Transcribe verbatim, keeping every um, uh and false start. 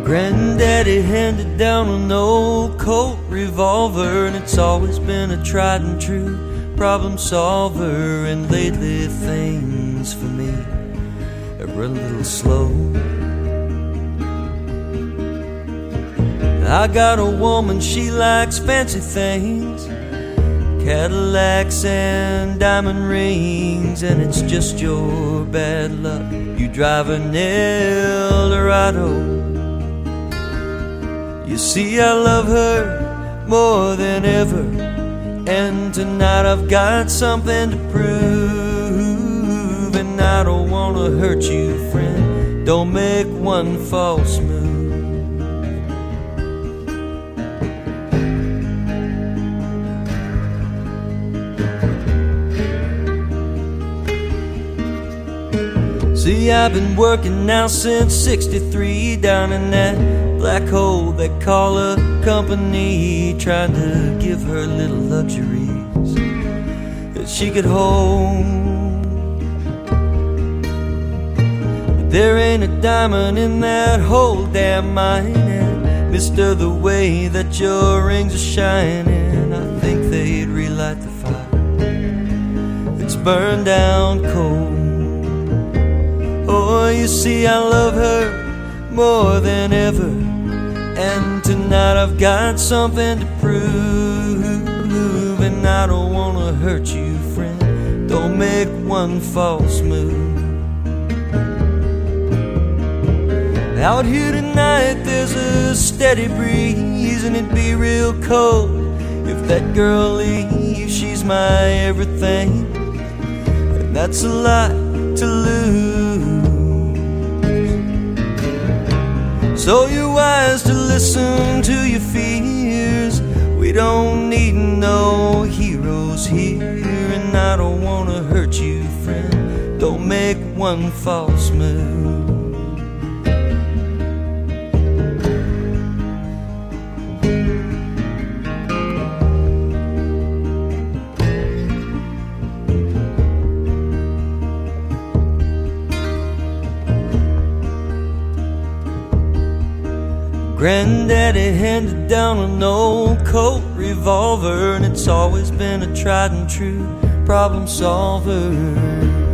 Granddaddy handed down an old Colt revolver, and it's always been a tried and true problem solver. And lately things for me are a little slow. I got a woman, she likes fancy things, Cadillacs and diamond rings, and it's just your bad luck you drive an Eldorado. You see, I love her more than ever, and tonight I've got something to prove. And I don't want to hurt you, friend, don't make one false move. See, I've been working now since sixty-three, down in that black hole they call a company, trying to give her little luxuries that she could hold. But there ain't a diamond in that whole damn mine, and mister, the way that your rings are shining, I think they'd relight the fire that's burned down cold. Oh, you see, I love her more than ever, and tonight I've got something to prove. And I don't want to hurt you, friend, don't make one false move. Out here tonight there's a steady breeze, and it'd be real cold if that girl leaves. She's my everything, and that's a lot to lose. So you're wise to listen to your fears. We don't need no heroes here, and I don't want to hurt you, friend, don't make one false move. Granddaddy handed down an old Colt revolver, and it's always been a tried and true problem solver.